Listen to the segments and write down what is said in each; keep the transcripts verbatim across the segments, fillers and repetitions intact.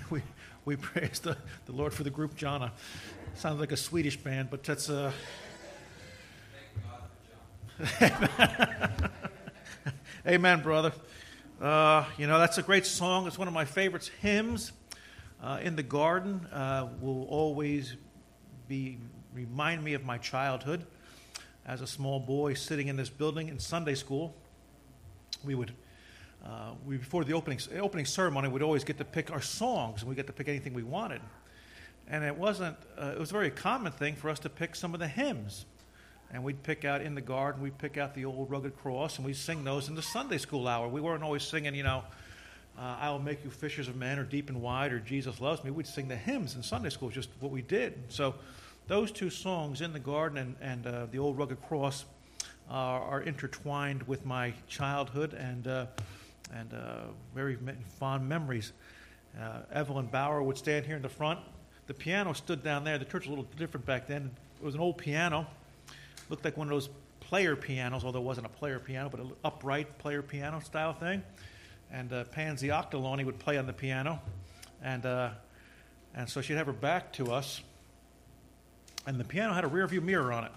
we we praise the, the Lord for the group Jana. Sounds like a Swedish band, but that's uh. Amen, brother. Uh, you know, that's a great song. It's one of my favorites. Hymns uh, in the garden uh, will always be remind me of my childhood as a small boy sitting in this building in Sunday school. We would, uh, we before the opening opening ceremony, we'd always get to pick our songs, and we get to pick anything we wanted. And it wasn't. Uh, it was a very common thing for us to pick some of the hymns. And we'd pick out In the Garden, we'd pick out the Old Rugged Cross, and we'd sing those in the Sunday school hour. We weren't always singing, you know, uh, I will make you fishers of men, or Deep and Wide, or Jesus Loves Me. We'd sing the hymns in Sunday school, just what we did. So those two songs, In the Garden and, and uh, the Old Rugged Cross, uh, are intertwined with my childhood and uh, and uh, very fond memories. Uh, Evelyn Bauer would stand here in the front. The piano stood down there. The church was a little different back then. It was an old piano. Looked like one of those player pianos, although it wasn't a player piano, but an upright player piano style thing. And uh, Pansy Octoloni would play on the piano. And uh, and so she'd have her back to us. And the piano had a rear view mirror on it.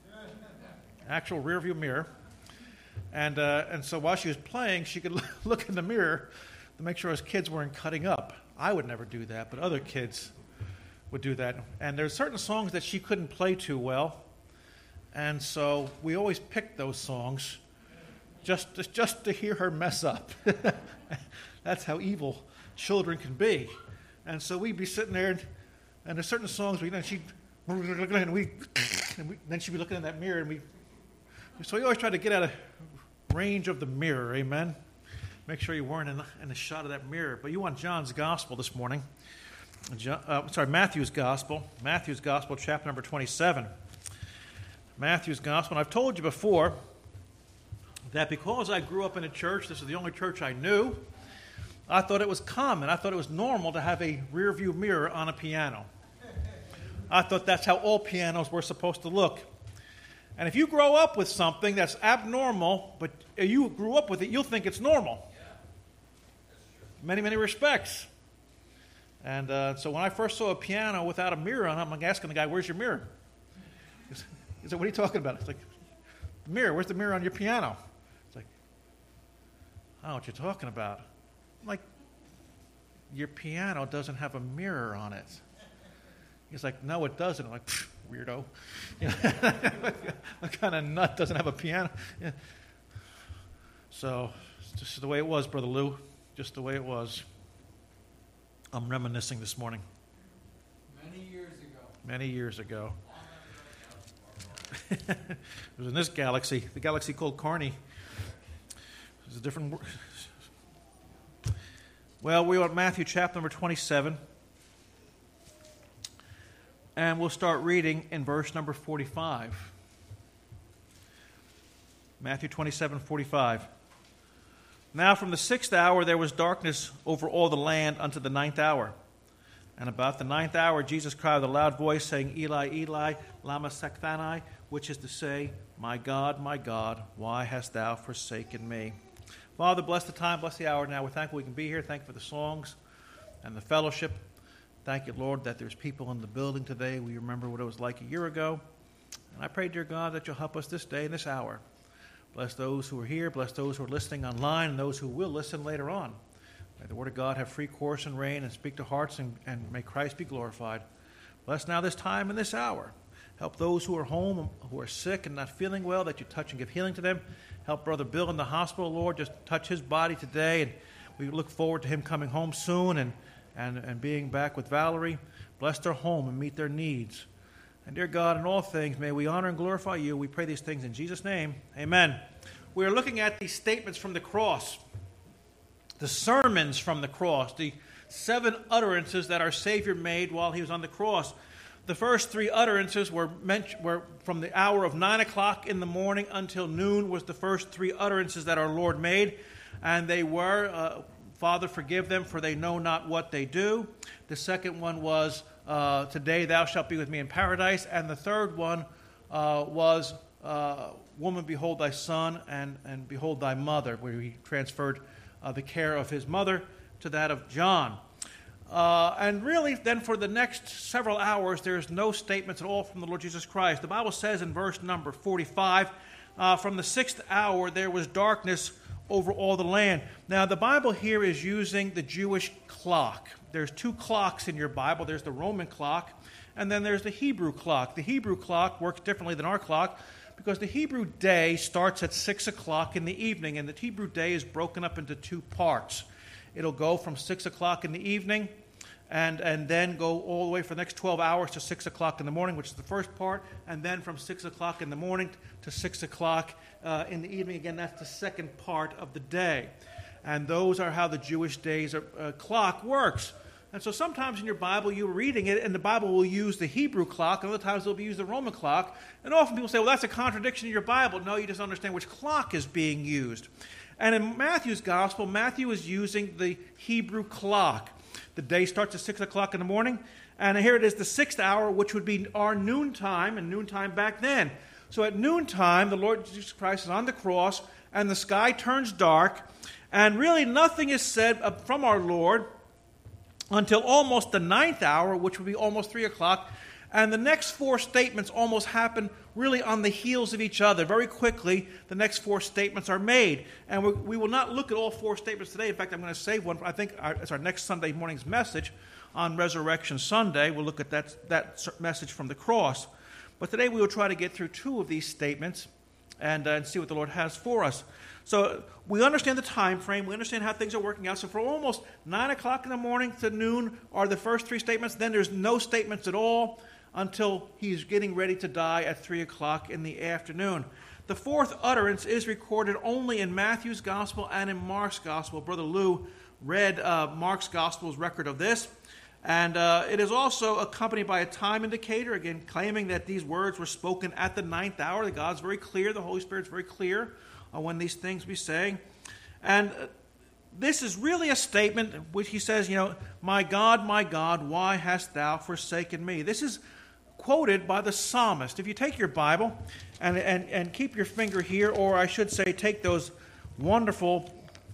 Actual rear view mirror. And uh, and so while she was playing, she could look in the mirror to make sure his kids weren't cutting up. I would never do that, but other kids would do that. And there's certain songs that she couldn't play too well. And so we always picked those songs just to, just to hear her mess up. That's how evil children can be. And so we'd be sitting there, and, and there's certain songs we, and she'd, and we, and we, then she'd be looking in that mirror, and we. So we always tried to get out of range of the mirror. Amen. Make sure you weren't in, in a shot of that mirror. But you want John's Gospel this morning? John, uh, sorry, Matthew's Gospel. Matthew's Gospel, chapter number twenty-seven. Matthew's Gospel. And I've told you before that because I grew up in a church, this is the only church I knew, I thought it was common. I thought it was normal to have a rear view mirror on a piano. I thought that's how all pianos were supposed to look. And if you grow up with something that's abnormal, but you grew up with it, you'll think it's normal. In many, many respects. And uh, so when I first saw a piano without a mirror on it, I'm like asking the guy, where's your mirror? He said, what are you talking about? It's like, the mirror, where's the mirror on your piano? It's like, I don't know what you're talking about. I'm like, your piano doesn't have a mirror on it. He's like, no, it doesn't. I'm like, weirdo. You know, what kind of nut doesn't have a piano? Yeah. So, it's just the way it was, Brother Lou. Just the way it was. I'm reminiscing this morning. Many years ago. Many years ago. It was in this galaxy, the galaxy called Carney. It was a different. Well, we're at Matthew chapter number twenty-seven, and we'll start reading in verse number forty-five. Matthew twenty-seven, forty-five. Now from the sixth hour there was darkness over all the land unto the ninth hour. And about the ninth hour Jesus cried with a loud voice, saying, Eli, Eli, lama sabachthani, which is to say, my God, my God, why hast thou forsaken me? Father, bless the time, bless the hour now. We're thankful we can be here. Thank you for the songs and the fellowship. Thank you, Lord, that there's people in the building today. We remember what it was like a year ago. And I pray, dear God, that you'll help us this day and this hour. Bless those who are here, bless those who are listening online, and those who will listen later on. May the Word of God have free course and reign and speak to hearts, and, and may Christ be glorified. Bless now this time and this hour. Help those who are home, who are sick and not feeling well, that you touch and give healing to them. Help Brother Bill in the hospital, Lord. Just touch his body today. And we look forward to him coming home soon and, and, and being back with Valerie. Bless their home and meet their needs. And dear God, in all things, may we honor and glorify you. We pray these things in Jesus' name. Amen. We are looking at these statements from the cross, the sermons from the cross, the seven utterances that our Savior made while he was on the cross. The first three utterances were, meant, were from the hour of nine o'clock in the morning until noon was the first three utterances that our Lord made. And they were, uh, Father, forgive them, for they know not what they do. The second one was, uh, today thou shalt be with me in paradise. And the third one uh, was, uh, woman, behold thy son, and, and behold thy mother, where he transferred uh, the care of his mother to that of John. Uh, and really, then for the next several hours, there's no statements at all from the Lord Jesus Christ. The Bible says in verse number forty-five, uh, from the sixth hour there was darkness over all the land. Now, the Bible here is using the Jewish clock. There's two clocks in your Bible. There's the Roman clock, and then there's the Hebrew clock. The Hebrew clock works differently than our clock because the Hebrew day starts at six o'clock in the evening, and the Hebrew day is broken up into two parts. It'll go from six o'clock in the evening and, and then go all the way for the next twelve hours to six o'clock in the morning, which is the first part, and then from six o'clock in the morning to six o'clock uh, in the evening. Again, that's the second part of the day. And those are how the Jewish days are, uh, clock works. And so sometimes in your Bible, you're reading it, and the Bible will use the Hebrew clock, and other times it'll use the Roman clock. And often people say, well, that's a contradiction in your Bible. No, you just understand which clock is being used. And in Matthew's Gospel, Matthew is using the Hebrew clock. The day starts at six o'clock in the morning, and here it is, the sixth hour, which would be our noontime, and noontime back then. So at noontime, the Lord Jesus Christ is on the cross, and the sky turns dark, and really nothing is said from our Lord until almost the ninth hour, which would be almost three o'clock. And the next four statements almost happen really on the heels of each other. Very quickly, the next four statements are made. And we, we will not look at all four statements today. In fact, I'm going to save one. I think our, it's our next Sunday morning's message on Resurrection Sunday. We'll look at that, that message from the cross. But today we will try to get through two of these statements and, uh, and see what the Lord has for us. So we understand the time frame. We understand how things are working out. So for almost nine o'clock in the morning to noon are the first three statements. Then there's no statements at all until he's getting ready to die at three o'clock in the afternoon. The fourth utterance is recorded only in Matthew's Gospel and in Mark's Gospel. Brother Lou read uh, Mark's Gospel's record of this. And uh, it is also accompanied by a time indicator, again, claiming that these words were spoken at the ninth hour. God's very clear. The Holy Spirit's very clear on when these things be saying. And uh, this is really a statement which he says, you know, my God, my God, why hast thou forsaken me? This is quoted by the psalmist. If you take your Bible and, and, and keep your finger here, or I should say take those wonderful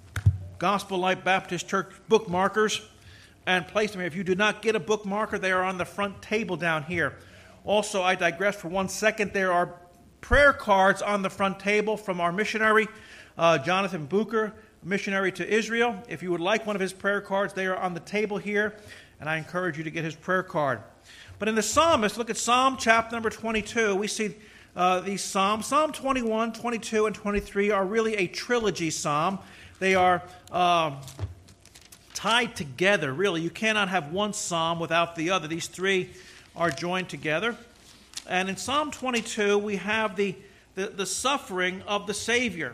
Gospel Light Baptist Church bookmarkers and place them here. If you do not get a bookmarker, they are on the front table down here. Also, I digress for one second. There are prayer cards on the front table from our missionary, uh, Jonathan Bucher, missionary to Israel. If you would like one of his prayer cards, they are on the table here, and I encourage you to get his prayer card. But in the psalmist, look at Psalm chapter number twenty-two. We see uh, these psalms. Psalm twenty-one, twenty-two, and twenty-three are really a trilogy psalm. They are uh, tied together, really. You cannot have one psalm without the other. These three are joined together. And in Psalm twenty-two, we have the, the, the suffering of the Savior.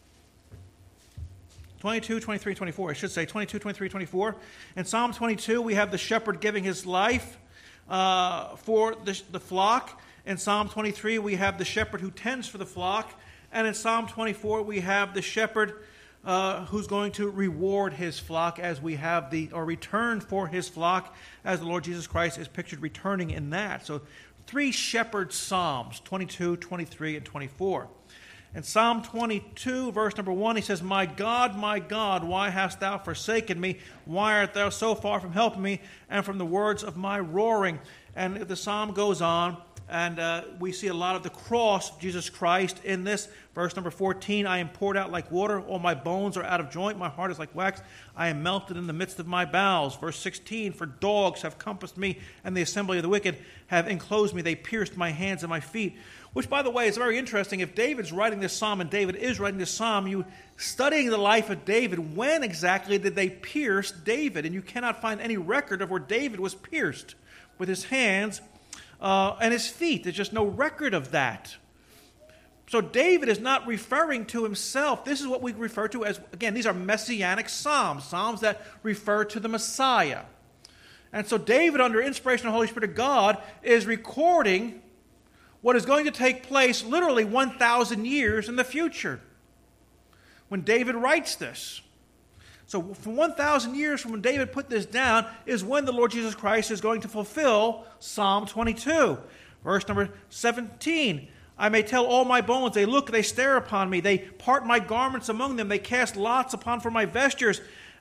twenty-two, twenty-three, twenty-four. I should say twenty-two, twenty-three, twenty-four. In Psalm twenty-two, we have the shepherd giving his life uh, for the, the flock. In Psalm twenty-three, we have the shepherd who tends for the flock. And in Psalm twenty-four, we have the shepherd uh, who's going to reward his flock as we have the, or return for his flock, as the Lord Jesus Christ is pictured returning in that. So three shepherd psalms, twenty-two, twenty-three, and twenty-four. In Psalm twenty-two, verse number one, he says, my God, my God, why hast thou forsaken me? Why art thou so far from helping me and from the words of my roaring? And the psalm goes on, and uh, we see a lot of the cross of Jesus Christ in this. Verse number fourteen, I am poured out like water. All my bones are out of joint. My heart is like wax. I am melted in the midst of my bowels. Verse sixteen, for dogs have compassed me, and the assembly of the wicked have enclosed me. They pierced my hands and my feet. Which, by the way, is very interesting. If David's writing this psalm, and David is writing this psalm, you studying the life of David, when exactly did they pierce David? And you cannot find any record of where David was pierced with his hands uh, and his feet. There's just no record of that. So David is not referring to himself. This is what we refer to as, again, these are messianic psalms, psalms that refer to the Messiah. And so David, under inspiration of the Holy Spirit of God, is recording what is going to take place literally one thousand years in the future when David writes this. So for one thousand years from when David put this down is when the Lord Jesus Christ is going to fulfill Psalm twenty-two. Verse number seventeen, I may tell all my bones, they look, they stare upon me, they part my garments among them, they cast lots upon for my vestures.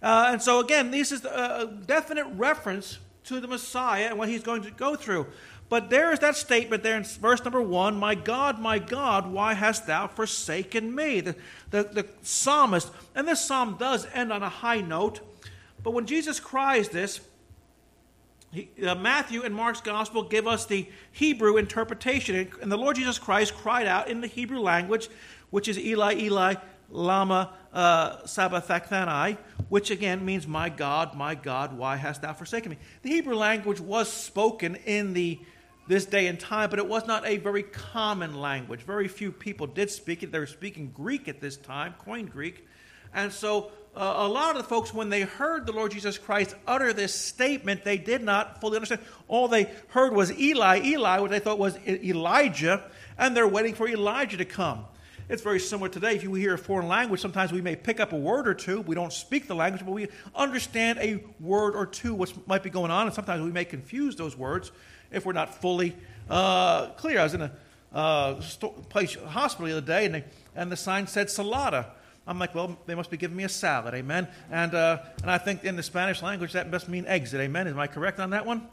Uh, and so again, this is a definite reference to the Messiah and what he's going to go through. But there is that statement there in verse number one, my God, my God, why hast thou forsaken me? The, the, the psalmist, and this psalm does end on a high note, but when Jesus cries this, he, uh, Matthew and Mark's gospel give us the Hebrew interpretation. And the Lord Jesus Christ cried out in the Hebrew language, which is Eli, Eli, lama uh, sabachthani, which again means, my God, my God, why hast thou forsaken me? The Hebrew language was spoken in the this day and time, but it was not a very common language. Very few people did speak it. They were speaking Greek at this time, Koine Greek. And so uh, a lot of the folks, when they heard the Lord Jesus Christ utter this statement, they did not fully understand. All they heard was Eli, Eli, what they thought was Elijah, and they're waiting for Elijah to come. It's very similar today. If you hear a foreign language, sometimes we may pick up a word or two. We don't speak the language, but we understand a word or two what might be going on, and sometimes we may confuse those words if we're not fully uh, clear. I was in a uh, st- place, hospital the other day, and, they, and the sign said salada. I'm like, well, they must be giving me a salad, amen? And uh, and I think in the Spanish language that must mean exit, amen? Am I correct on that one?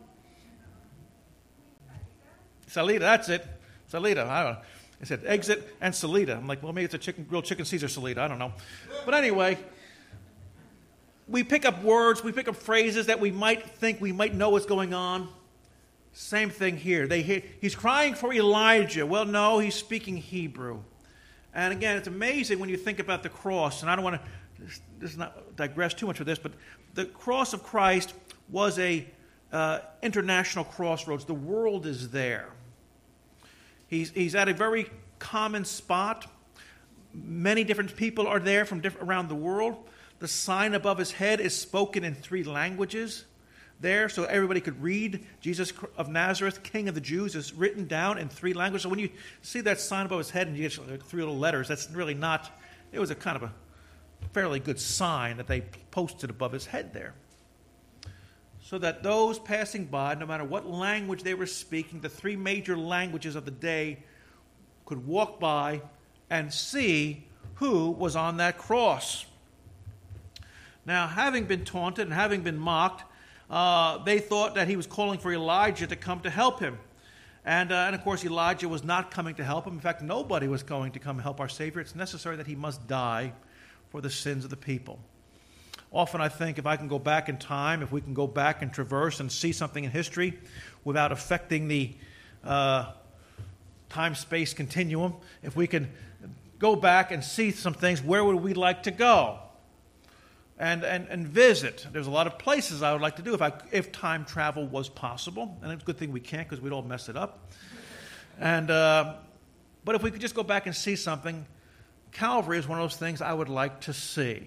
Salida, that's it. Salida, I don't know. It said exit and salida. I'm like, well, maybe it's a chicken, grilled chicken Caesar salida. I don't know. But anyway, we pick up words, we pick up phrases that we might think we might know what's going on. Same thing here. They hear, he's crying for Elijah. Well, no, he's speaking Hebrew. And again, it's amazing when you think about the cross. And I don't want to this is not digress too much with this, but the cross of Christ was a uh, international crossroads. The world is there. He's, he's at a very common spot. Many different people are there from different, around the world. The sign above his head is spoken in three languages there, so everybody could read. Jesus of Nazareth, King of the Jews, is written down in three languages. So when you see that sign above his head and you get three little letters, that's really not, it was a kind of a fairly good sign that they posted above his head there. So that those passing by, no matter what language they were speaking, the three major languages of the day, could walk by and see who was on that cross. Now, having been taunted and having been mocked, uh, they thought that he was calling for Elijah to come to help him. And, uh, and of course, Elijah was not coming to help him. In fact, nobody was going to come help our Savior. It's necessary that he must die for the sins of the people. Often I think if I can go back in time, if we can go back and traverse and see something in history without affecting the uh, time-space continuum, if we can go back and see some things, where would we like to go? And, and, and visit. There's a lot of places I would like to do if, I, if time travel was possible. And it's a good thing we can't because we'd all mess it up. And uh, but if we could just go back and see something, Calvary is one of those things I would like to see.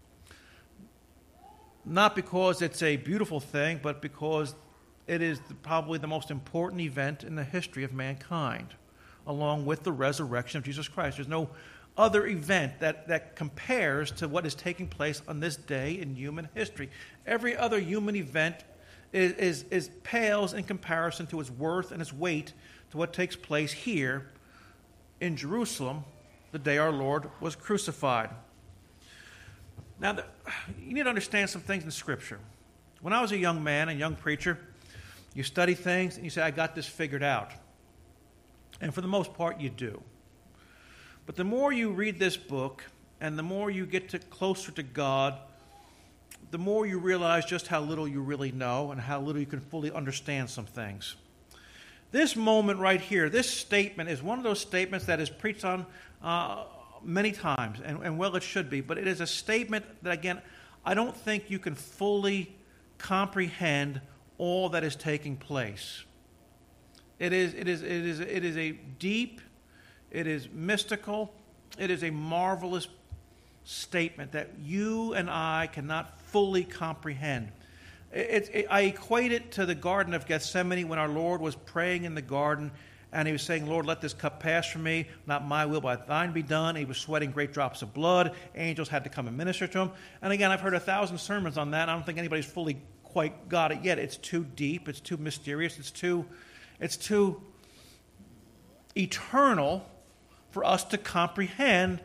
Not because it's a beautiful thing, but because it is probably the most important event in the history of mankind, along with the resurrection of Jesus Christ. There's no other event that, that compares to what is taking place on this day in human history. Every other human event is, is, is pales in comparison to its worth and its weight to what takes place here in Jerusalem the day our Lord was crucified. Now, the, you need to understand some things in Scripture. When I was a young man, a young preacher, you study things and you say, I got this figured out. And for the most part, you do. But the more you read this book and the more you get to closer to God, the more you realize just how little you really know and how little you can fully understand some things. This moment right here, this statement is one of those statements that is preached on uh, many times, and, and well, it should be, but it is a statement that, again, I don't think you can fully comprehend all that is taking place. It is, it is, it is, it is a deep, it is mystical, it is a marvelous statement that you and I cannot fully comprehend. It, it, I equate it to the Garden of Gethsemane when our Lord was praying in the garden and he was saying, Lord, let this cup pass from me, not my will, but thine be done. He was sweating great drops of blood. Angels had to come and minister to him. And again, I've heard a thousand sermons on that. I don't think anybody's fully quite got it yet. It's too deep. It's too mysterious. It's too, it's too eternal for us to comprehend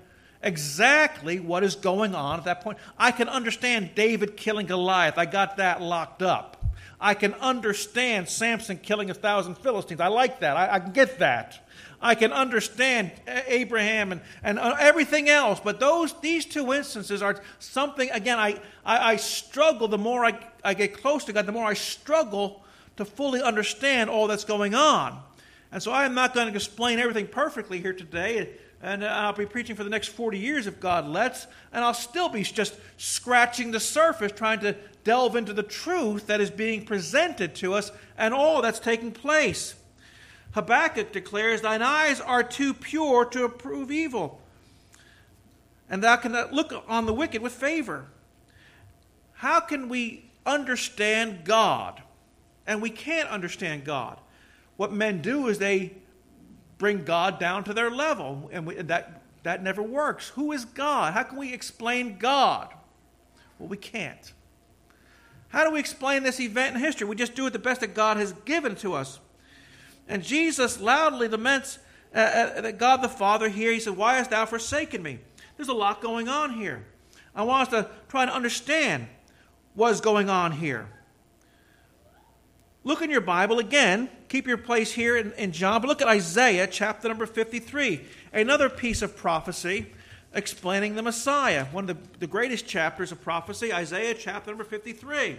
exactly what is going on at that point. I can understand David killing Goliath. I got that locked up. I can understand Samson killing a thousand Philistines. I like that. I, I can get that. I can understand Abraham and, and everything else. But those these two instances are something, again, I, I, I struggle. The more I, I get close to God, the more I struggle to fully understand all that's going on. And so I am not going to explain everything perfectly here today. And I'll be preaching for the next forty years if God lets. And I'll still be just scratching the surface, trying to delve into the truth that is being presented to us and all that's taking place. Habakkuk declares, thine eyes are too pure to approve evil, and thou cannot look on the wicked with favor. How can we understand God? And we can't understand God. What men do is they bring God down to their level, and we, that, that never works. Who is God? How can we explain God? Well, we can't. How do we explain this event in history? We just do it the best that God has given to us. And Jesus loudly laments uh, uh, that God the Father here. He said, why hast thou forsaken me? There's a lot going on here. I want us to try to understand what is going on here. Look in your Bible again. Keep your place here in, in John. But look at Isaiah chapter number fifty-three. Another piece of prophecy explaining the Messiah. One of the, the greatest chapters of prophecy, Isaiah chapter number fifty-three.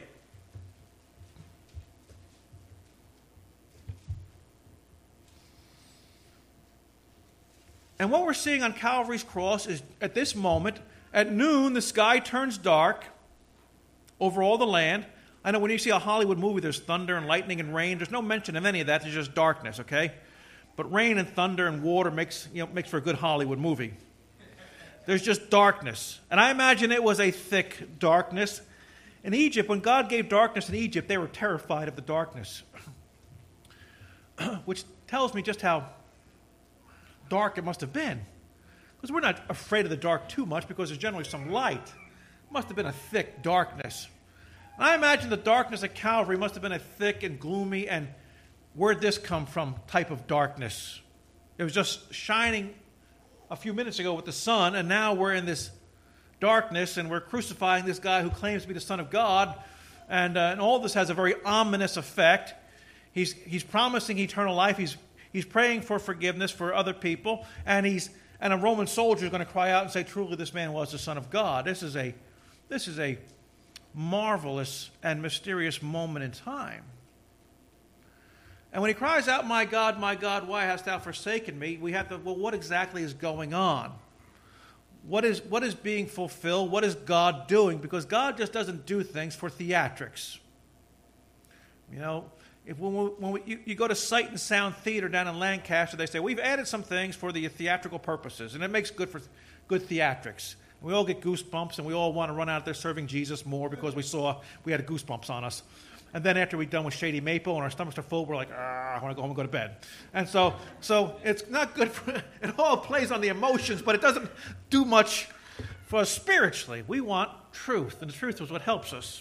And what we're seeing on Calvary's cross is, at this moment, at noon, the sky turns dark over all the land. I know when you see a Hollywood movie, there's thunder and lightning and rain. There's no mention of any of that. There's just darkness, okay? But rain and thunder and water makes, you know, makes for a good Hollywood movie. There's just darkness. And I imagine it was a thick darkness. In Egypt, when God gave darkness in Egypt, they were terrified of the darkness. Which tells me just how dark it must have been. Because we're not afraid of the dark too much because there's generally some light. It must have been a thick darkness. And I imagine the darkness at Calvary must have been a thick and gloomy and where'd this come from type of darkness. It was just shining a few minutes ago with the sun, and now we're in this darkness and we're crucifying this guy who claims to be the Son of God. And, uh, and all this has a very ominous effect. He's, he's promising eternal life. He's He's praying for forgiveness for other people, and he's and a Roman soldier is going to cry out and say, "Truly, this man was the Son of God." This is a this is a marvelous and mysterious moment in time. And when he cries out, "My God, my God, why hast thou forsaken me?" we have to, well, what exactly is going on? What is what is being fulfilled? What is God doing? Because God just doesn't do things for theatrics. You know. If when, we, when we, you, you go to Sight and Sound Theater down in Lancaster, they say, we've added some things for the theatrical purposes, and it makes good for good theatrics. And we all get goosebumps, and we all want to run out there serving Jesus more because we saw we had goosebumps on us. And then after we're done with Shady Maple and our stomachs are full, we're like, ah, I want to go home and go to bed. And so, so it's not good for, it all plays on the emotions, but it doesn't do much for us spiritually. We want truth, and the truth is what helps us.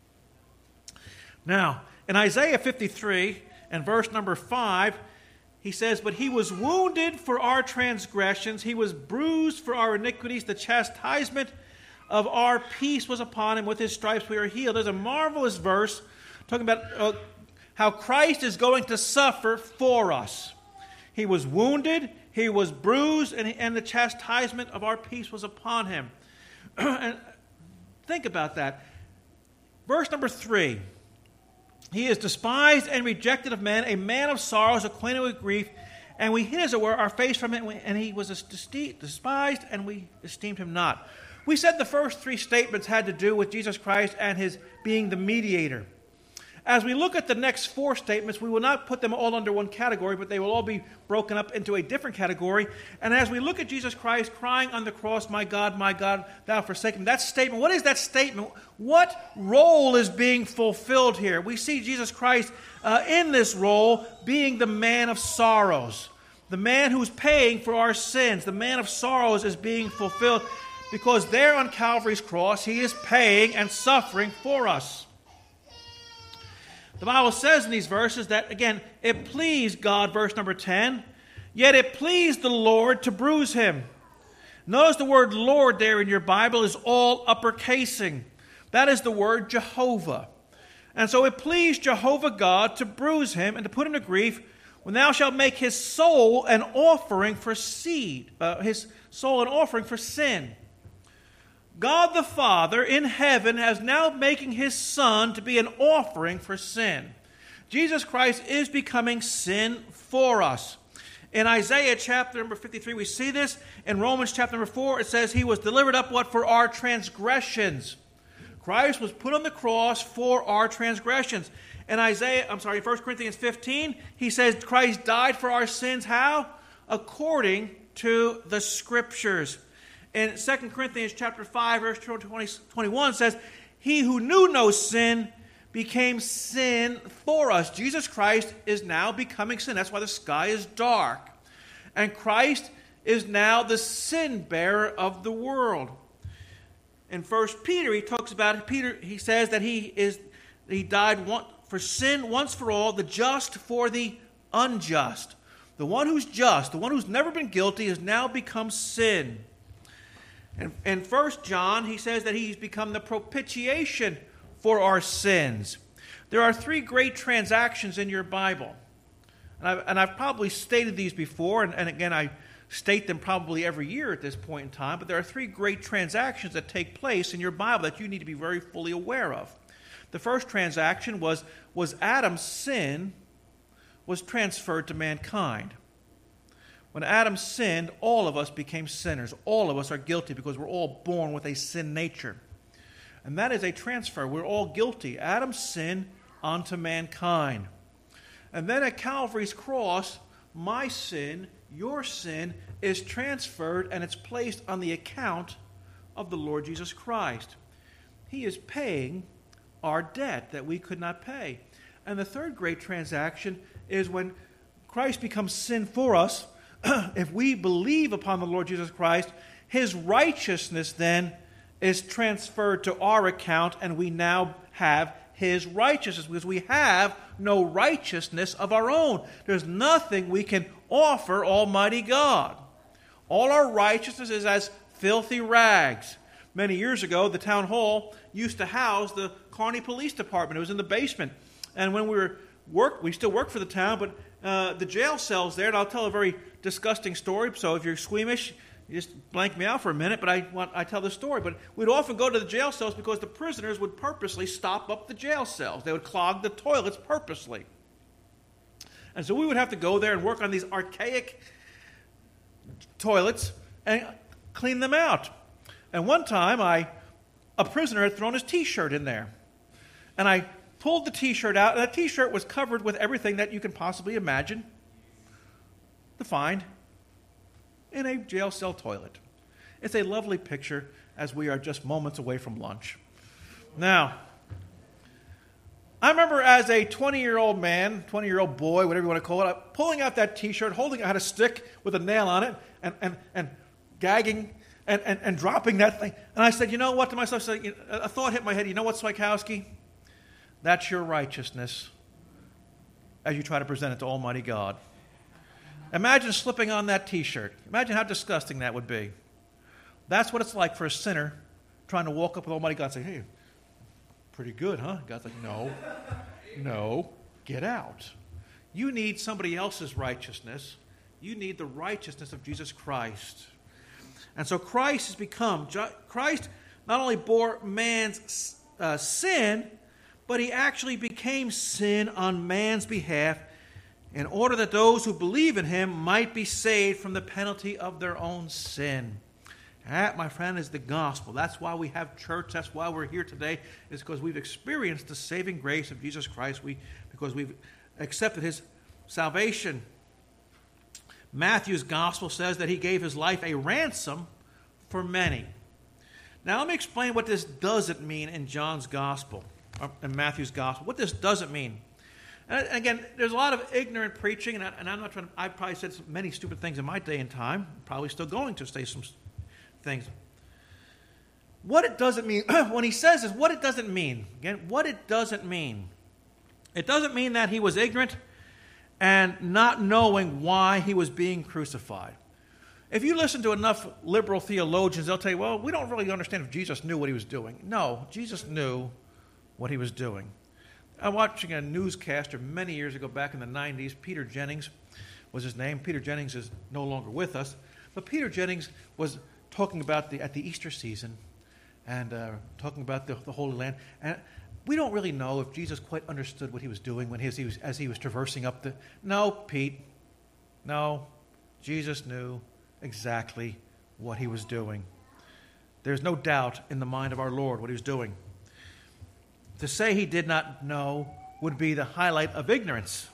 Now, in Isaiah fifty-three and verse number five, he says, but he was wounded for our transgressions, he was bruised for our iniquities, the chastisement of our peace was upon him, with his stripes we are healed. There's a marvelous verse talking about uh, how Christ is going to suffer for us. He was wounded, he was bruised, and, and the chastisement of our peace was upon him. And think about that. Verse number three. He is despised and rejected of men, a man of sorrows, acquainted with grief, and we hid, as it were, our face from it, and he was despised, and we esteemed him not. We said the first three statements had to do with Jesus Christ and his being the mediator. As we look at the next four statements, we will not put them all under one category, but they will all be broken up into a different category. And as we look at Jesus Christ crying on the cross, my God, my God, thou forsaken me, that statement, what is that statement? What role is being fulfilled here? We see Jesus Christ uh, in this role being the man of sorrows, the man who's paying for our sins. The man of sorrows is being fulfilled because there on Calvary's cross, he is paying and suffering for us. The Bible says in these verses that, again, it pleased God, verse number ten, yet it pleased the Lord to bruise him. Notice the word Lord there in your Bible is all uppercasing. That is the word Jehovah. And so it pleased Jehovah God to bruise him and to put him to grief when thou shalt make his soul an offering for seed, uh, his soul an offering for sin. God the Father in heaven is now making his Son to be an offering for sin. Jesus Christ is becoming sin for us. In Isaiah chapter number fifty-three, we see this. In Romans chapter number four, it says he was delivered up what? For our transgressions. Christ was put on the cross for our transgressions. In Isaiah, I'm sorry, First Corinthians fifteen, he says Christ died for our sins. How? According to the Scriptures. In Second Corinthians chapter five, verse twenty, twenty-one says, he who knew no sin became sin for us. Jesus Christ is now becoming sin. That's why the sky is dark. And Christ is now the sin bearer of the world. In First Peter, he talks about it. Peter, he says that he is he died one, for sin once for all, the just for the unjust. The one who's just, the one who's never been guilty, has now become sin. And in First John, he says that he's become the propitiation for our sins. There are three great transactions in your Bible. And I've, and I've probably stated these before, and, and again, I state them probably every year at this point in time, but there are three great transactions that take place in your Bible that you need to be very fully aware of. The first transaction was, was Adam's sin was transferred to mankind. When Adam sinned, all of us became sinners. All of us are guilty because we're all born with a sin nature. And that is a transfer. We're all guilty. Adam's sin onto mankind. And then at Calvary's cross, my sin, your sin, is transferred and it's placed on the account of the Lord Jesus Christ. He is paying our debt that we could not pay. And the third great transaction is when Christ becomes sin for us. If we believe upon the Lord Jesus Christ, his righteousness then is transferred to our account, and we now have his righteousness, because we have no righteousness of our own. There's nothing we can offer Almighty God. All our righteousness is as filthy rags. Many years ago, the town hall used to house the Kearney Police Department. It was in the basement. And when we were work, we still work for the town, but uh, the jail cells there, and I'll tell a very disgusting story, so if you're squeamish, you just blank me out for a minute, but I want I tell the story. But we'd often go to the jail cells because the prisoners would purposely stop up the jail cells. They would clog the toilets purposely. And so we would have to go there and work on these archaic toilets and clean them out. And one time, I a prisoner had thrown his T-shirt in there. And I pulled the T-shirt out, and that T-shirt was covered with everything that you can possibly imagine to find in a jail cell toilet. It's a lovely picture as we are just moments away from lunch. Now, I remember as a twenty-year-old man, twenty-year-old boy, whatever you want to call it, pulling out that T-shirt, holding it, I had a stick with a nail on it, and, and, and gagging and, and, and dropping that thing. And I said, you know what, to myself, I said, a thought hit my head, you know what, Swikowski? That's your righteousness as you try to present it to Almighty God. Imagine slipping on that T-shirt. Imagine how disgusting that would be. That's what it's like for a sinner trying to walk up with Almighty God and say, hey, pretty good, huh? God's like, no, no, get out. You need somebody else's righteousness. You need the righteousness of Jesus Christ. And so Christ has become, Christ not only bore man's uh, sin, but he actually became sin on man's behalf in order that those who believe in him might be saved from the penalty of their own sin. That, my friend, is the gospel. That's why we have church. That's why we're here today, is because we've experienced the saving grace of Jesus Christ, we, because we've accepted his salvation. Matthew's gospel says that he gave his life a ransom for many. Now, let me explain what this doesn't mean in John's gospel, or in Matthew's gospel. What this doesn't mean. And again, there's a lot of ignorant preaching, and, I, and I'm not trying to, I've probably said some, many stupid things in my day and time, probably still going to say some things. What it doesn't mean, when he says this, what it doesn't mean. Again, what it doesn't mean. It doesn't mean that he was ignorant and not knowing why he was being crucified. If you listen to enough liberal theologians, they'll tell you, well, we don't really understand if Jesus knew what he was doing. No, Jesus knew what he was doing. I'm watching a newscaster many years ago, back in the nineties. Peter Jennings was his name. Peter Jennings is no longer with us. But Peter Jennings was talking about the at the Easter season and uh, talking about the, the Holy Land. And we don't really know if Jesus quite understood what he was doing when he was, he was, as he was traversing up the... No, Pete. No. Jesus knew exactly what he was doing. There's no doubt in the mind of our Lord what he was doing. To say he did not know would be the highlight of ignorance.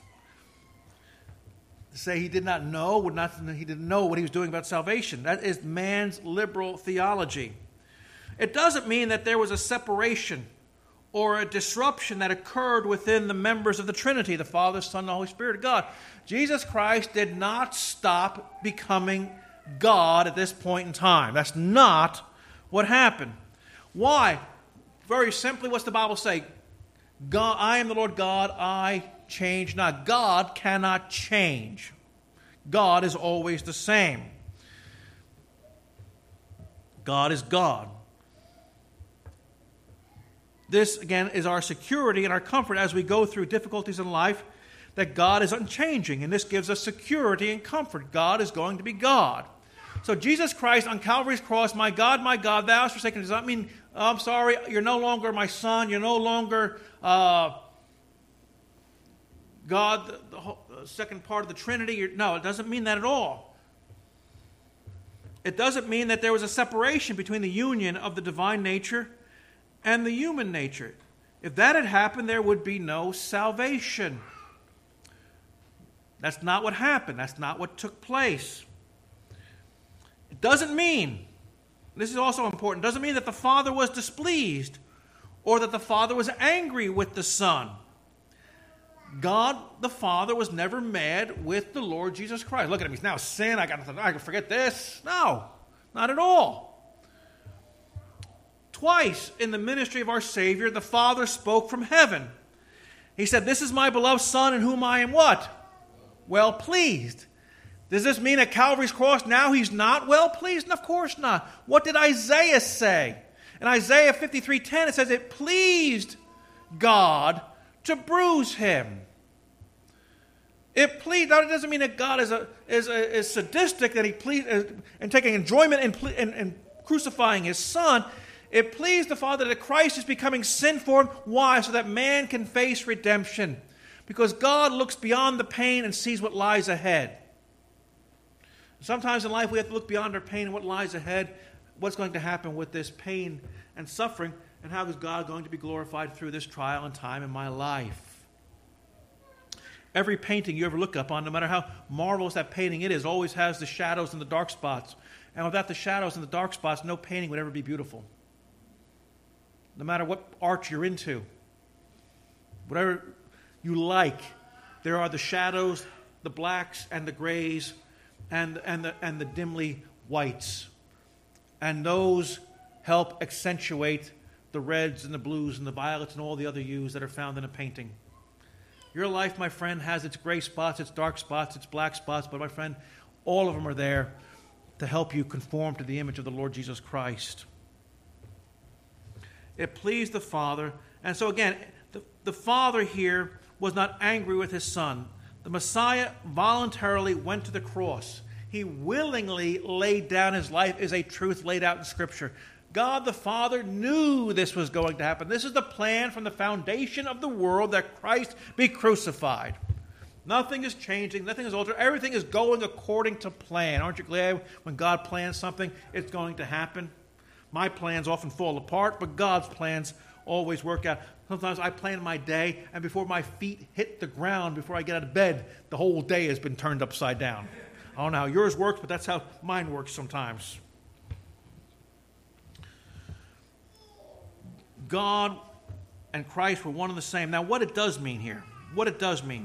To say he did not know would not he didn't know what he was doing about salvation. That is man's liberal theology. It doesn't mean that there was a separation or a disruption that occurred within the members of the Trinity, the Father, Son, and the Holy Spirit of God. Jesus Christ did not stop becoming God at this point in time. That's not what happened. Why? Very simply, what's the Bible say? God, I am the Lord God, I change not. God cannot change. God is always the same. God is God. This, again, is our security and our comfort as we go through difficulties in life, that God is unchanging, and this gives us security and comfort. God is going to be God. So Jesus Christ on Calvary's cross, my God, my God, thou hast forsaken me, does not mean, oh, I'm sorry, you're no longer my son, you're no longer uh, God, the, the, whole, the second part of the Trinity. You're, no, it doesn't mean that at all. It doesn't mean that there was a separation between the union of the divine nature and the human nature. If that had happened, there would be no salvation. That's not what happened. That's not what took place. It doesn't mean, this is also important, doesn't mean that the Father was displeased or that the Father was angry with the Son. God, the Father, was never mad with the Lord Jesus Christ. Look at him, he's now sin, I got I can forget this. No, not at all. Twice in the ministry of our Savior, the Father spoke from heaven. He said, this is my beloved Son in whom I am what? Well pleased. Does this mean at Calvary's cross now he's not well pleased? Of course not. What did Isaiah say? In Isaiah fifty-three ten it says it pleased God to bruise him. It pleased. Now it doesn't mean that God is a, is a, is sadistic, that he pleased and taking enjoyment in, in, in crucifying his Son. It pleased the Father that Christ is becoming sin for him. Why? So that man can face redemption. Because God looks beyond the pain and sees what lies ahead. Sometimes in life we have to look beyond our pain and what lies ahead. What's going to happen with this pain and suffering, and how is God going to be glorified through this trial and time in my life? Every painting you ever look up on, no matter how marvelous that painting it is, always has the shadows and the dark spots. And without the shadows and the dark spots, no painting would ever be beautiful. No matter what art you're into, whatever you like, there are the shadows, the blacks and the grays, and, and, the, and the dimly whites. And those help accentuate the reds and the blues and the violets and all the other hues that are found in a painting. Your life, my friend, has its gray spots, its dark spots, its black spots, but my friend, all of them are there to help you conform to the image of the Lord Jesus Christ. It pleased the Father. And so again, the, the Father here was not angry with his Son. The Messiah voluntarily went to the cross. He willingly laid down his life, is a truth laid out in Scripture. God the Father knew this was going to happen. This is the plan from the foundation of the world, that Christ be crucified. Nothing is changing. Nothing is altered. Everything is going according to plan. Aren't you glad when God plans something, it's going to happen? My plans often fall apart, but God's plans always work out. Sometimes I plan my day, and before my feet hit the ground, before I get out of bed, the whole day has been turned upside down. I don't know how yours works, but that's how mine works sometimes. God and Christ were one and the same. Now, what it does mean here, what it does mean,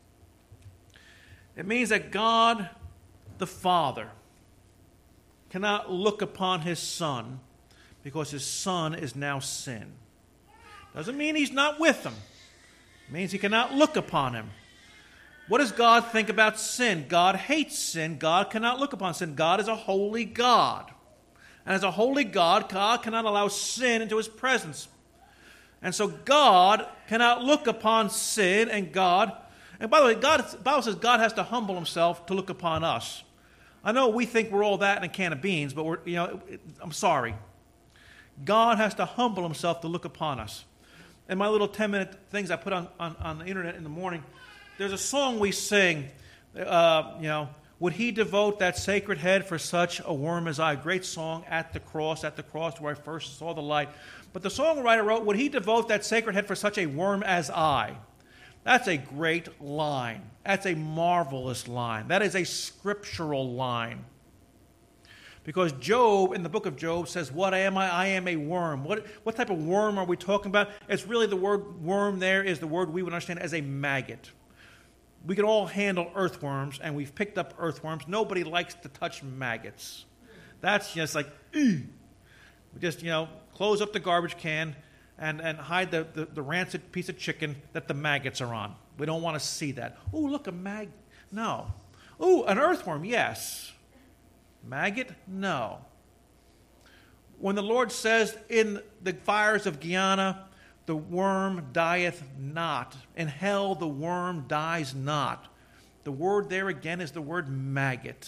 it means that God the Father cannot look upon his Son because his Son is now sin. Doesn't mean he's not with him. It means he cannot look upon him. What does God think about sin? God hates sin. God cannot look upon sin. God is a holy God. And as a holy God, God cannot allow sin into his presence. And so God cannot look upon sin, and God, and by the way, God, the Bible says God has to humble himself to look upon us. I know we think we're all that in a can of beans, but we're, you know, I'm sorry. God has to humble himself to look upon us. In my little ten-minute things I put on, on, on the internet in the morning, there's a song we sing, uh, you know, would he devote that sacred head for such a worm as I? Great song, At the Cross, at the cross where I first saw the light. But the songwriter wrote, would he devote that sacred head for such a worm as I? That's a great line. That's a marvelous line. That is a scriptural line. Because Job, in the book of Job, says, what am I? I am a worm. What, what type of worm are we talking about? It's really the word worm there is the word we would understand as a maggot. We can all handle earthworms, and we've picked up earthworms. Nobody likes to touch maggots. That's just like, ew. We just, you know, close up the garbage can and, and hide the, the, the rancid piece of chicken that the maggots are on. We don't want to see that. Oh, look, a mag. No. Oh, an earthworm, yes. Maggot? No. When the Lord says in the fires of Gehenna, the worm dieth not. In hell, the worm dies not. The word there again is the word maggot.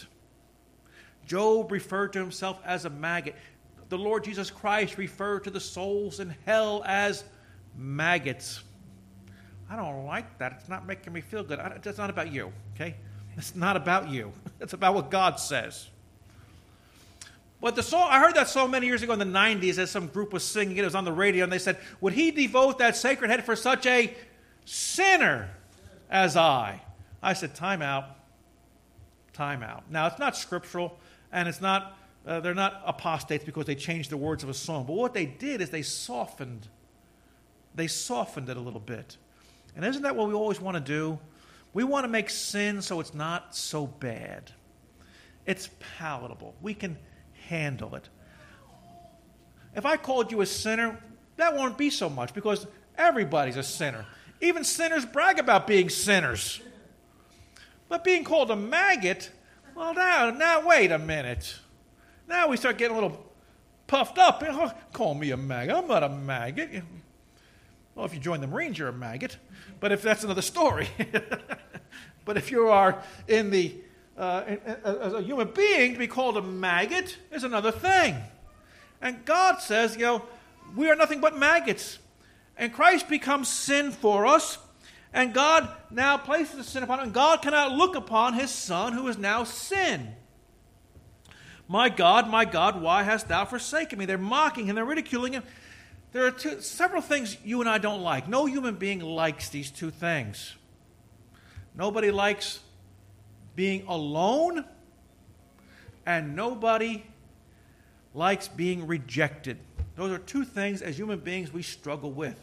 Job referred to himself as a maggot. The Lord Jesus Christ referred to the souls in hell as maggots. I don't like that. It's not making me feel good. It's not about you, okay? It's not about you. It's about what God says. But the song, I heard that song many years ago in the nineties as some group was singing it. It was on the radio, and they said, would he devote that sacred head for such a sinner as I? I said, time out. Time out. Now, it's not scriptural, and it's not, uh, they're not apostates because they changed the words of a song. But what they did is they softened. They softened it a little bit. And isn't that what we always want to do? We want to make sin so it's not so bad. It's palatable. We can handle it. If I called you a sinner, that won't be so much because everybody's a sinner. Even sinners brag about being sinners. But being called a maggot, well, now, now, wait a minute. Now we start getting a little puffed up. Oh, call me a maggot. I'm not a maggot. Well, if you join the Marines, you're a maggot. But if that's another story. But if you are in the Uh, as a human being, to be called a maggot is another thing. And God says, you know, we are nothing but maggots. And Christ becomes sin for us. And God now places the sin upon him. And God cannot look upon his Son who is now sin. My God, my God, why hast thou forsaken me? They're mocking him. They're ridiculing him. There are two, several things you and I don't like. No human being likes these two things. Nobody likes being alone, and nobody likes being rejected. Those are two things as human beings we struggle with.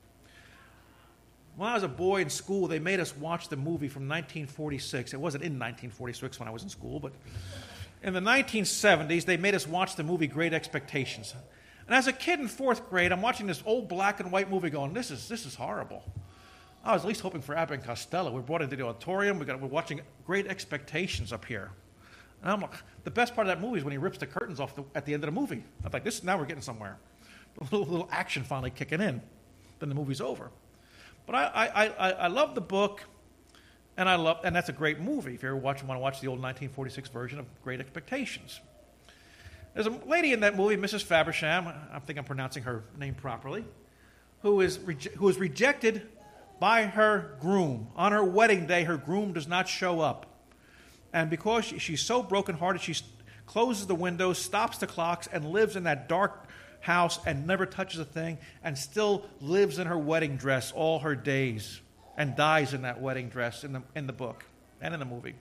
When I was a boy in school, they made us watch the movie from nineteen forty-six. It wasn't in nineteen forty-six when I was in school, but in the nineteen seventies, they made us watch the movie Great Expectations. And as a kid in fourth grade, I'm watching this old black and white movie going, this is this is horrible. I was at least hoping for Abbott and Costello. We were brought into the auditorium. We got, we're watching Great Expectations up here. And I'm like, the best part of that movie is when he rips the curtains off the, at the end of the movie. I'm like, this now we're getting somewhere. A little, little action finally kicking in. Then the movie's over. But I, I, I, I love the book, and I love, and that's a great movie. If you ever watch, want to watch the old nineteen forty-six version of Great Expectations. There's a lady in that movie, Missus Fabersham. I think I'm pronouncing her name properly, who is reje- who is rejected by her groom. On her wedding day, her groom does not show up. And because she, she's so brokenhearted, she closes the windows, stops the clocks, and lives in that dark house and never touches a thing, and still lives in her wedding dress all her days, and dies in that wedding dress in the, in the book and in the movie.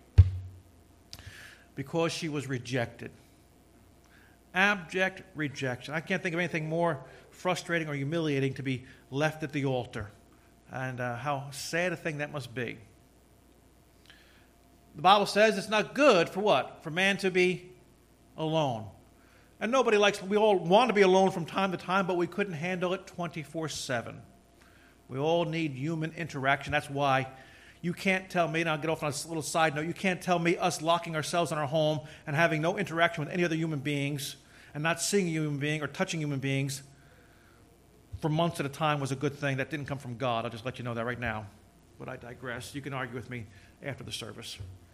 Because she was rejected. Abject rejection. I can't think of anything more frustrating or humiliating to be left at the altar. And uh, how sad a thing that must be. The Bible says it's not good for what? For man to be alone. And nobody likes, we all want to be alone from time to time, but we couldn't handle it twenty-four seven. We all need human interaction. That's why You can't tell me, and I'll get off on a little side note, you can't tell me us locking ourselves in our home and having no interaction with any other human beings and not seeing a human being or touching human beings for months at a time was a good thing. That didn't come from God. I'll just let you know that right now. But I digress. You can argue with me after the service.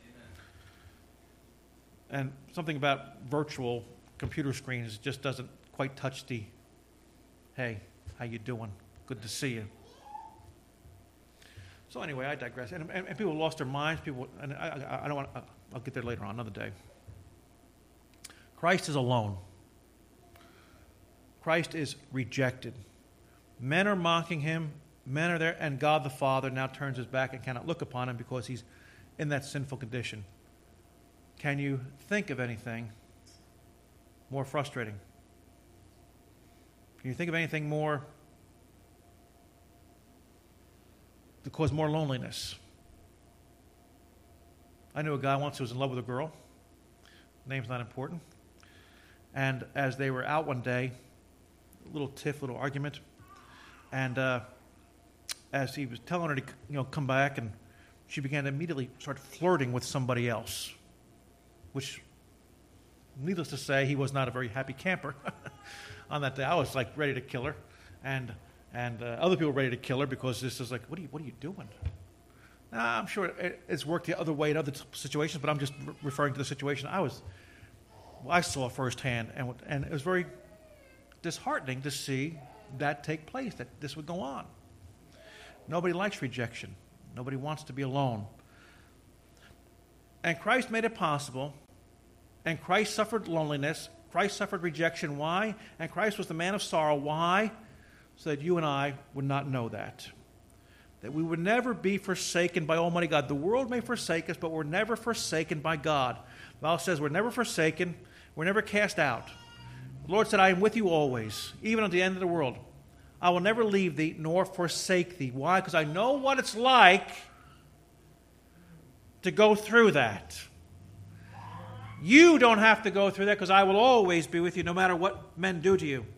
Amen. And something about virtual computer screens just doesn't quite touch the, hey, how you doing? Good to see you. So anyway, I digress. And, and, and people lost their minds. People, and I, I, I don't want. I'll get there later on, another day. Christ is alone. Christ is rejected. Men are mocking him. Men are there, and God the Father now turns his back and cannot look upon him because he's in that sinful condition. Can you think of anything more frustrating? Can you think of anything more to cause more loneliness? I knew a guy once who was in love with a girl. Name's not important. And as they were out one day, a little tiff, little argument, and uh, as he was telling her to, you know, come back, and she began to immediately start flirting with somebody else, which, needless to say, he was not a very happy camper on that day. I was like ready to kill her, and and uh, other people were ready to kill her because this is like, what are you, what are you doing? Now, I'm sure it, it's worked the other way in other t- situations, but I'm just re- referring to the situation I was, well, I saw firsthand, and and it was very disheartening to see that take place, that this would go on. Nobody likes rejection. Nobody wants to be alone. And Christ made it possible, and Christ suffered loneliness. Christ suffered rejection. Why? And Christ was the man of sorrow. Why? So that you and I would not know that. That we would never be forsaken by Almighty God. The world may forsake us, but we're never forsaken by God. The Bible says we're never forsaken. We're never cast out. The Lord said, I am with you always, even unto the end of the world. I will never leave thee nor forsake thee. Why? Because I know what it's like to go through that. You don't have to go through that because I will always be with you no matter what men do to you.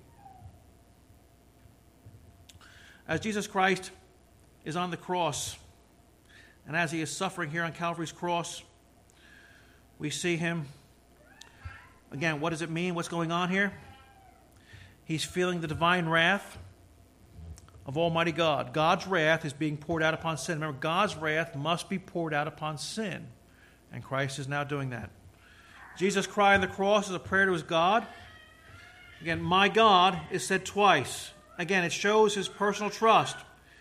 As Jesus Christ is on the cross, and as he is suffering here on Calvary's cross, we see him. Again, what does it mean? What's going on here? He's feeling the divine wrath of Almighty God. God's wrath is being poured out upon sin. Remember, God's wrath must be poured out upon sin. And Christ is now doing that. Jesus' cry on the cross is a prayer to his God. Again, my God is said twice. Again, it shows his personal trust.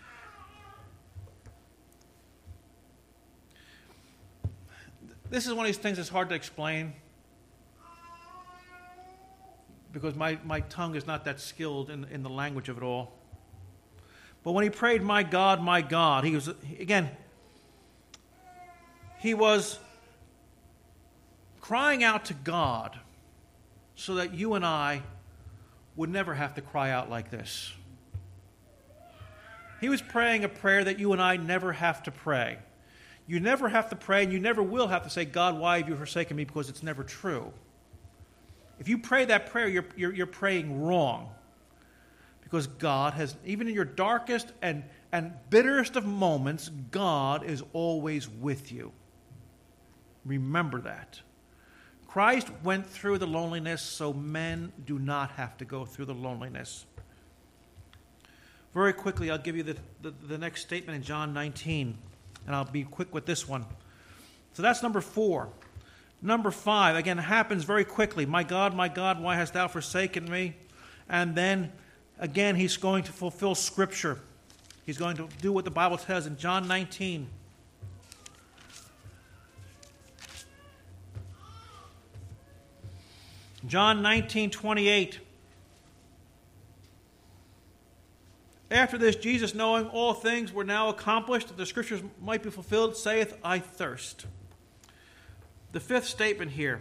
This is one of these things that's hard to explain because my, my tongue is not that skilled in, in the language of it all. But when he prayed, my God, my God, he was, again, he was crying out to God so that you and I would never have to cry out like this. He was praying a prayer that you and I never have to pray. You never have to pray, and you never will have to say, God, why have you forsaken me? Because it's never true. If you pray that prayer, you're, you're, you're praying wrong. Because God has, even in your darkest and, and bitterest of moments, God is always with you. Remember that. Christ went through the loneliness so men do not have to go through the loneliness. Very quickly, I'll give you the, the, the next statement in John nineteen, and I'll be quick with this one. So that's number four. Number five, again, happens very quickly. My God, my God, why hast thou forsaken me? And then, again, he's going to fulfill Scripture. He's going to do what the Bible says in John nineteen. John nineteen twenty-eight. After this, Jesus, knowing all things were now accomplished, that the Scriptures might be fulfilled, saith, I thirst. The fifth statement here.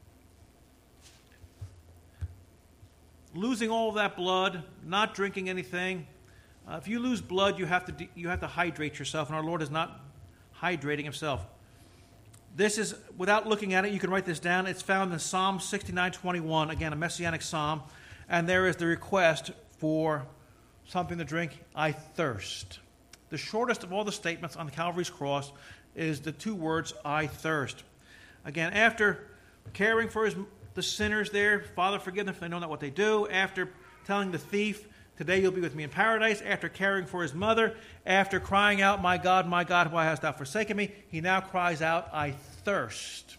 Losing all of that blood, not drinking anything. Uh, if you lose blood, you have to de- you have to hydrate yourself, and our Lord is not hydrating himself. This is, without looking at it, you can write this down. It's found in Psalm sixty-nine twenty-one, again, a messianic psalm, and there is the request for something to drink. I thirst. the shortest of all the statements on Calvary's cross is the two words, I thirst. Again, after caring for his, the sinners there, Father, forgive them for they know not what they do. After telling the thief, today you'll be with me in paradise. After caring for his mother, after crying out, my God, my God, why hast thou forsaken me? He now cries out, I thirst.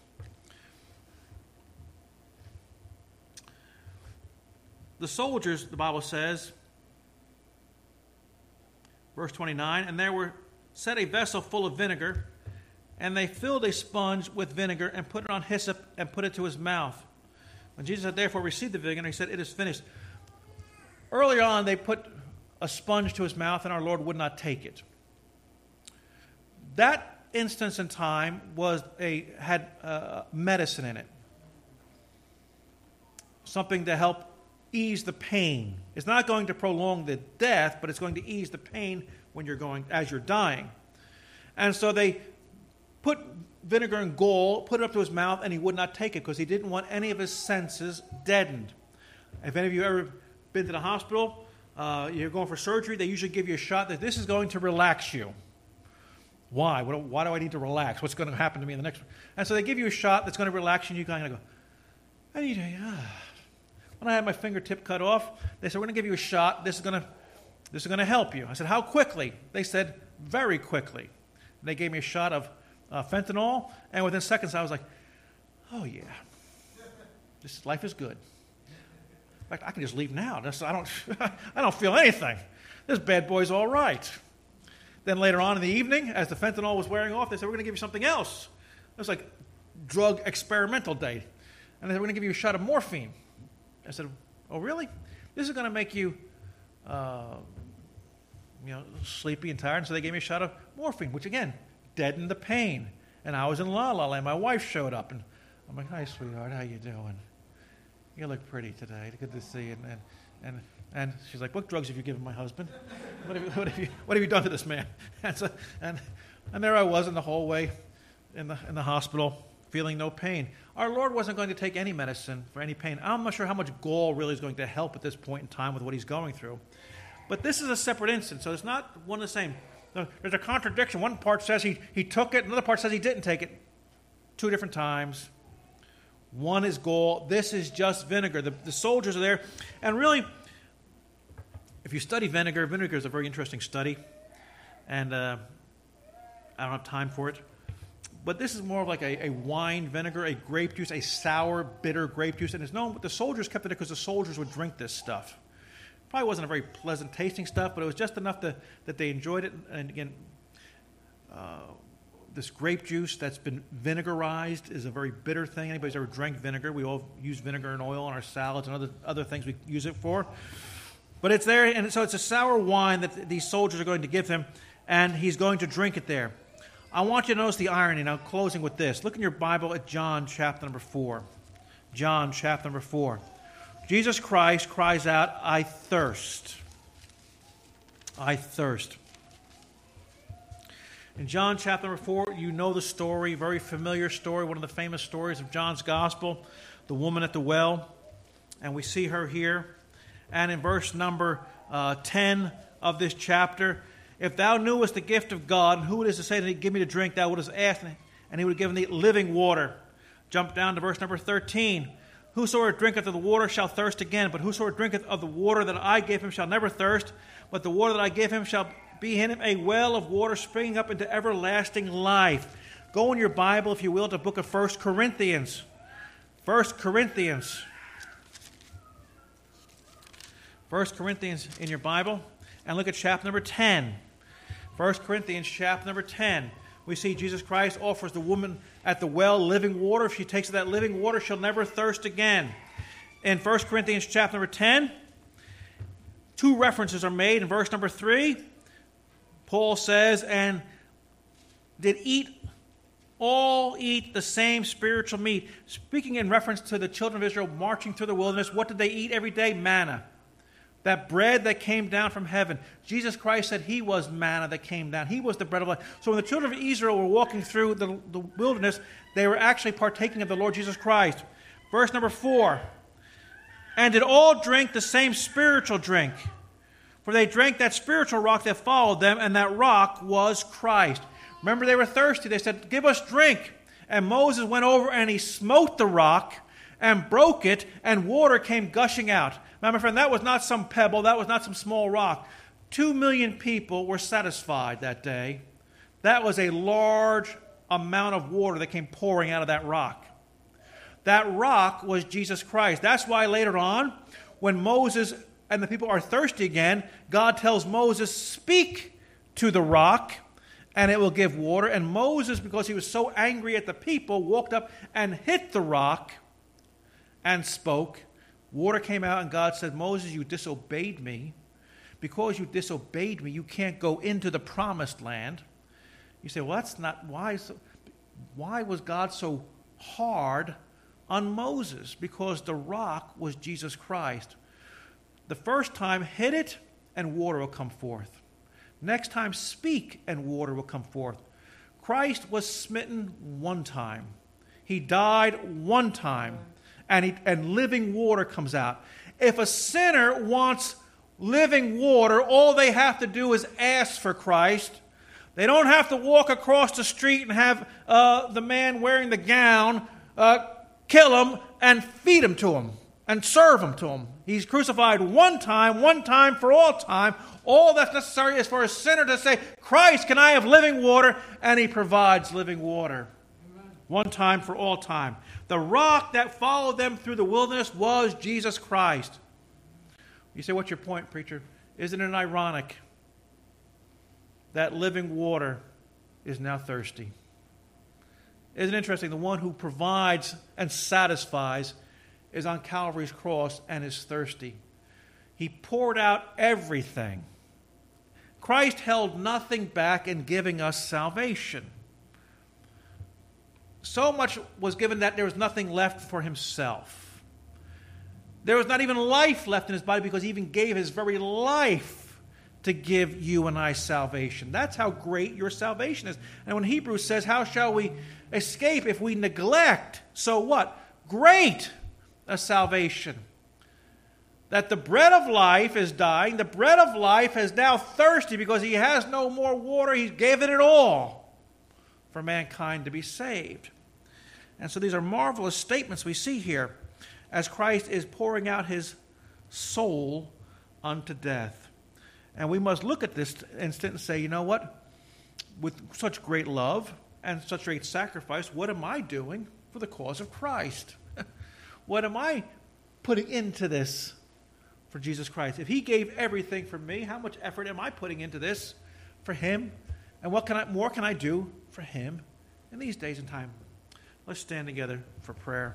The soldiers, the Bible says, verse twenty-nine, and there were set a vessel full of vinegar, and they filled a sponge with vinegar and put it on hyssop and put it to his mouth. When Jesus had therefore received the vinegar, he said, it is finished. Earlier on, they put a sponge to his mouth, and our Lord would not take it. That instance in time was a had uh, medicine in it, something to help ease the pain. It's not going to prolong the death, but it's going to ease the pain when you're going as you're dying. And so they put vinegar and gall, put it up to his mouth, and he would not take it because he didn't want any of his senses deadened. If any of you ever been to the hospital, uh, you're going for surgery, they usually give you a shot that this is going to relax you. Why? Why do I need to relax? What's going to happen to me in the next one? And so they give you a shot that's going to relax you, and you kind of go, I need to, ah. When I had my fingertip cut off, they said, we're going to give you a shot. This is going to, this is going to help you. I said, how quickly? They said, very quickly. They gave me a shot of uh, fentanyl, and within seconds I was like, oh yeah, this life is good. In fact, I can just leave now. This, I don't, I don't feel anything. This bad boy's all right. Then later on in the evening, as the fentanyl was wearing off, they said, we're going to give you something else. It was like drug experimental day. And they said, we're going to give you a shot of morphine. I said, oh, really? This is going to make you, uh, you know, sleepy and tired. And so they gave me a shot of morphine, which, again, deadened the pain. And I was in La La Land. My wife showed up. And I'm like, hi, sweetheart. How you doing? You look pretty today. Good to see you. And, and, and, and she's like, what drugs have you given my husband? What have you, what have you, what have you done to this man? And, so, and, and there I was in the hallway in the, in the hospital, feeling no pain. Our Lord wasn't going to take any medicine for any pain. I'm not sure how much gall really is going to help at this point in time with what he's going through. But this is a separate instance, so it's not one and the same. There's a contradiction. One part says he, he took it, another part says he didn't take it. Two different times. One is gall. This is just vinegar. The, the soldiers are there. And really, if you study vinegar, vinegar is a very interesting study. And uh, I don't have time for it. But this is more of like a, a wine vinegar, a grape juice, a sour, bitter grape juice. And it's known, the soldiers kept it because the soldiers would drink this stuff. Probably wasn't a very pleasant tasting stuff, but it was just enough to, that they enjoyed it. And again, uh, this grape juice that's been vinegarized is a very bitter thing. Anybody's ever drank vinegar? We all use vinegar and oil on our salads and other, other things we use it for. But it's there, and so it's a sour wine that these soldiers are going to give him, and he's going to drink it there. I want you to notice the irony. Now, closing with this. Look in your Bible at John chapter number four. John chapter number four. Jesus Christ cries out, I thirst. I thirst. In John chapter number four, you know the story, very familiar story, one of the famous stories of John's Gospel, the woman at the well. And we see her here. And in verse number uh, ten of this chapter, if thou knewest the gift of God, and who it is to say that he give me to drink, thou wouldst ask, and he would have given thee living water. Jump down to verse number thirteen. Whosoever drinketh of the water shall thirst again, but whosoever drinketh of the water that I give him shall never thirst, but the water that I give him shall be in him a well of water springing up into everlasting life. Go in your Bible, if you will, to the book of First Corinthians. First Corinthians. First Corinthians in your Bible, and look at chapter number ten. First Corinthians chapter number ten. We see Jesus Christ offers the woman at the well living water. If she takes of that living water, she'll never thirst again. In First Corinthians chapter number ten, two references are made. In verse number three, Paul says, and did eat all eat the same spiritual meat. Speaking in reference to the children of Israel marching through the wilderness, what did they eat every day? Manna. That bread that came down from heaven. Jesus Christ said he was manna that came down. He was the bread of life. So when the children of Israel were walking through the, the wilderness, they were actually partaking of the Lord Jesus Christ. Verse number four. And did all drink the same spiritual drink? For For they drank that spiritual rock that followed them, and that rock was Christ. Remember, they were thirsty. They said, give us drink. And Moses went over and he smote the rock and broke it, and water came gushing out. Now, my friend, that was not some pebble. That was not some small rock. Two million people were satisfied that day. That was a large amount of water that came pouring out of that rock. That rock was Jesus Christ. That's why later on, when Moses and the people are thirsty again, God tells Moses, speak to the rock, and it will give water. And Moses, because he was so angry at the people, walked up and hit the rock and spoke. Water came out, and God said, Moses, you disobeyed me. Because you disobeyed me, you can't go into the promised land. You say, well, that's not why. So, why was God so hard on Moses? Because the rock was Jesus Christ. The first time, hit it, and water will come forth. Next time, speak, and water will come forth. Christ was smitten one time. He died one time, and, he, and living water comes out. If a sinner wants living water, all they have to do is ask for Christ. They don't have to walk across the street and have uh, the man wearing the gown uh, kill him and feed him to him and serve him to him. He's crucified one time, one time for all time. All that's necessary is for a sinner to say, Christ, can I have living water? And he provides living water. Amen. One time for all time. The rock that followed them through the wilderness was Jesus Christ. You say, what's your point, preacher? Isn't it ironic that living water is now thirsty? Isn't it interesting? The one who provides and satisfies is on Calvary's cross and is thirsty. He poured out everything. Christ held nothing back in giving us salvation. So much was given that there was nothing left for himself. There was not even life left in his body because he even gave his very life to give you and I salvation. That's how great your salvation is. And when Hebrews says, how shall we escape if we neglect, so what? Great a salvation. That the bread of life is dying. The bread of life is now thirsty because he has no more water. He's given it all for mankind to be saved. And so these are marvelous statements we see here as Christ is pouring out his soul unto death. And we must look at this instant and say, you know what? With such great love and such great sacrifice, what am I doing for the cause of Christ? What am I putting into this for Jesus Christ? If he gave everything for me, how much effort am I putting into this for him? And what can I, more can I do for him in these days and time? Let's stand together for prayer.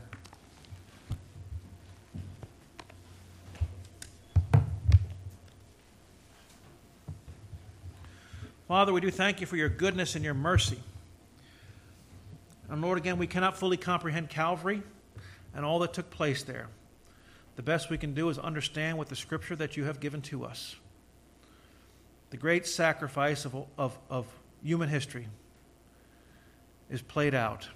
Father, we do thank you for your goodness and your mercy. And Lord, again, we cannot fully comprehend Calvary and all that took place there. The best we can do is understand with the scripture that you have given to us. The great sacrifice of, of, of human history is played out.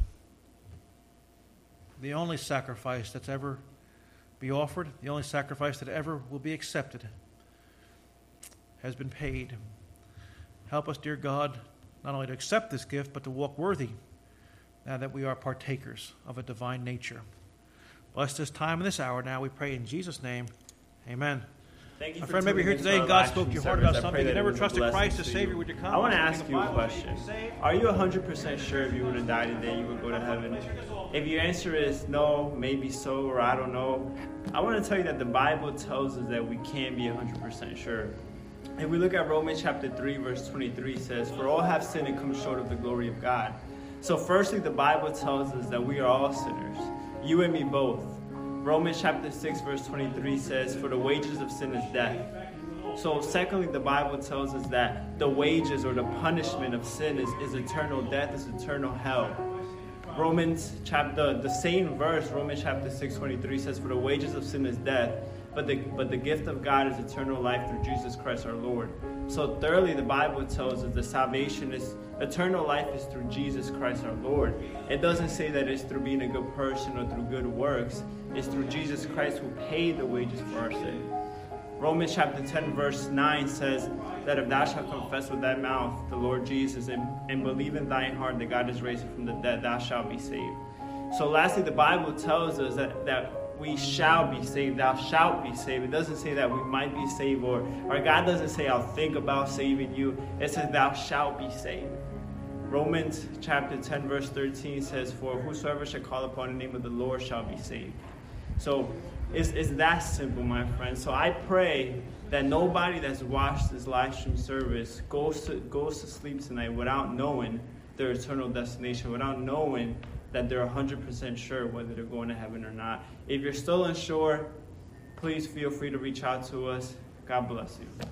The only sacrifice that's ever be offered, the only sacrifice that ever will be accepted, has been paid. Help us, dear God, not only to accept this gift, but to walk worthy now that we are partakers of a divine nature. Bless this time and this hour now, we pray in Jesus' name. Amen. Thank you. My for friend, maybe here tuning today into God our spoke to your live heart stream about service. I something. pray You that never it was a trusted blessing Christ to as Savior. you. Would you come? I want to Reading ask the you a Bible, question. be saved? Are you one hundred percent sure if you would have died today, you would go to heaven? If your answer is no, maybe so, or I don't know, I want to tell you that the Bible tells us that we can be one hundred percent sure. If we look at Romans chapter three, verse twenty-three, it says, "For all have sinned and come short of the glory of God." So firstly, the Bible tells us that we are all sinners. You and me both. Romans chapter six, verse twenty-three says, "For the wages of sin is death." So secondly, the Bible tells us that the wages or the punishment of sin is, is eternal death, is eternal hell. Romans chapter, the same verse, Romans chapter six, twenty-three says, "For the wages of sin is death, but the, but the gift of God is eternal life through Jesus Christ our Lord." So thirdly, the Bible tells us that salvation is, eternal life is through Jesus Christ our Lord. It doesn't say that it's through being a good person or through good works. It's through Jesus Christ who paid the wages for our sin. Romans chapter ten, verse nine says that if thou shalt confess with thy mouth the Lord Jesus and, and believe in thine heart that God is raised from the dead, thou shalt be saved. So lastly, the Bible tells us that, that we shall be saved. Thou shalt be saved. It doesn't say that we might be saved, or, or God doesn't say, I'll think about saving you. It says, thou shalt be saved. Romans chapter ten, verse thirteen says, for whosoever shall call upon the name of the Lord shall be saved. So it's, it's that simple, my friends. So I pray that nobody that's watched this live stream service goes to, goes to sleep tonight without knowing their eternal destination, without knowing that they're one hundred percent sure whether they're going to heaven or not. If you're still unsure, please feel free to reach out to us. God bless you.